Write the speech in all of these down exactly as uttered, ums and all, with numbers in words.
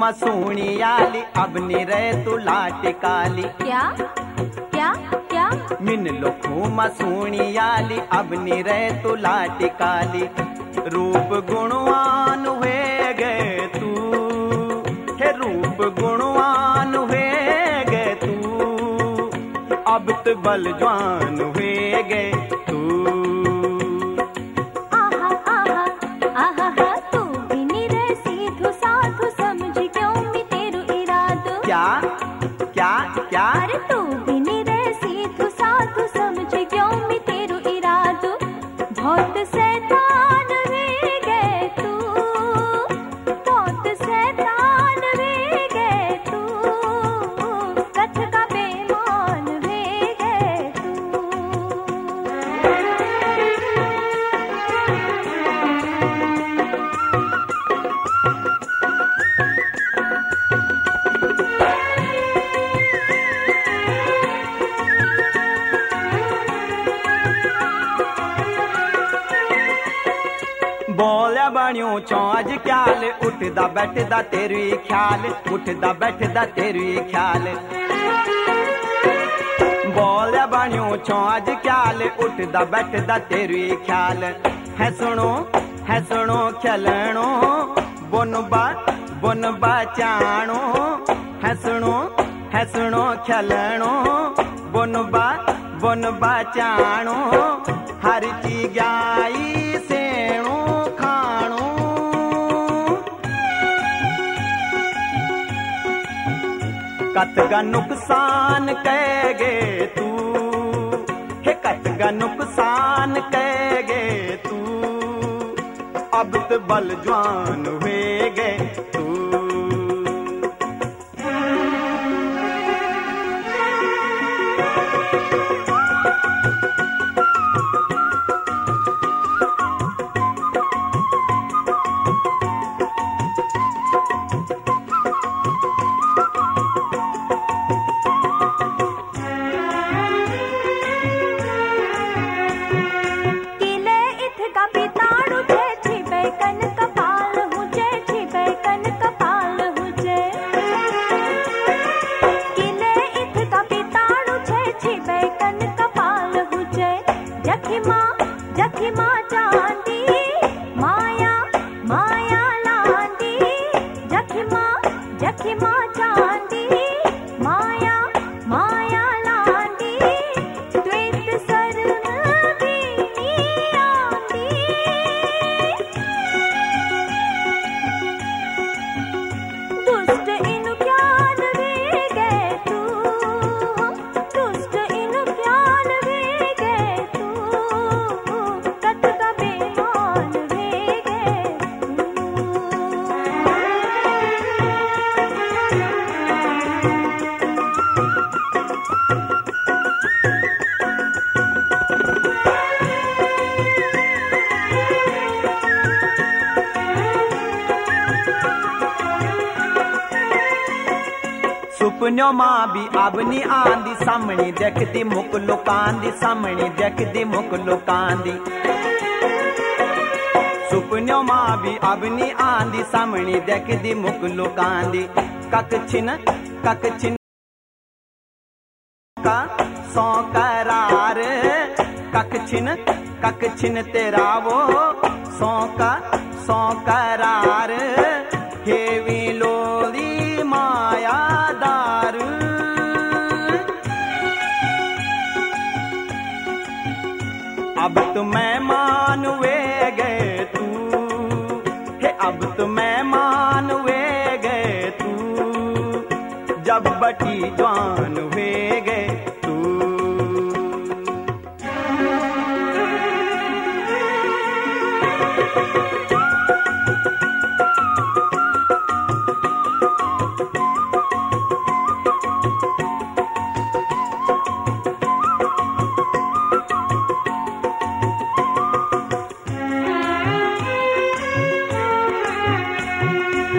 मसूनी आली अब नी रहे तू लाटी काली। क्या क्या क्या? मिन लोखू मसूनी आली अब नी रहे तू लाटी काली। रूप गुणवान हुए गए तू, हे रूप गुणवान हुए गए तू, अब तो बल जवान हुए गए तू। आहा आहा आहा हा, तू भी निरे सीधु साधु समझ क्यों मी तेरू इरादो। क्या क्या क्या? अरे तू भी निरे सीधु साधु समझ क्यों मी तेरू इरादो। बहुत शैतान वे गए तू, बहुत शैतान वे गए तू, कथ का बेमान वे गए तू। बोलिया बनियो चौज ख्याल, उठदा बैठदा तेरी ख्याल, उठदा बैठदा तेरी ख्याल। बोलिया बनियो चौज ख्याल, उठदा बैठदा तेरी ख्याल। है सुनो है सुनो खलणो बुन बा बुन बचाणो। है सुनो है सुनो खलणो बुन बा बुन बचाणो। हर चीज आई सेणो खाणो। कत का नुकसान कहेगे तू, हे कत का नुकसान कहेगे तू, अब तो बल जवान हुए गए तू। किले इत का पिताड़ू छे छिबे कन कपाल हुजे, छिबे कन कपाल हुजे। किले इत का पिताड़ू छे छिबे कन कपाल हुजे। जखिमा जखिमा चांदी माया माया लांदी। जखिमा जखिमा चांदी माया माया लांदी। द्वैत शरण बीनी आंदी। दुष्ट इनु ज्ञान वे गए तू, दुष्ट इनु ज्ञान वे गए तू, कत का बेमान वे गए तू। सुपन्यों मां भी अब नी आंदी, सामने देखदी मुक लुकांदी, सामने देखदी मुक लुकांदी। सुपन्यों मां भी अब नी आंदी, सामने देखदी मुक लुकांदी। कक छिन कक छिन का सौ करार। कक छिन कक छिन तेरा वो सौ का सौ करार। हेवी लोली मायादार। अब तो मैं मानवे गए तू, हे अब तो मैं मानवे गए तू, जब बटी जवान हुए गए तू।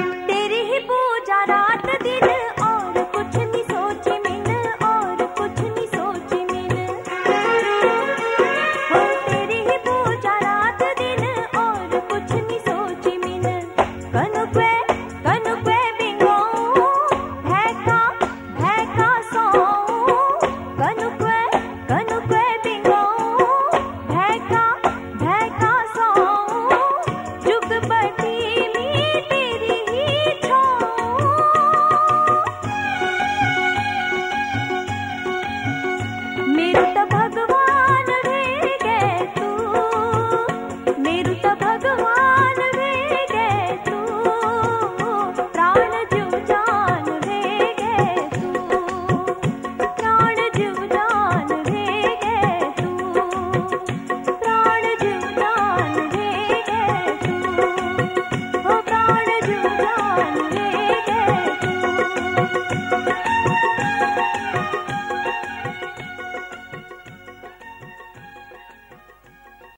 तेरी ही पूजा रात दिन और कुछ नहीं सोचे मिन और कुछ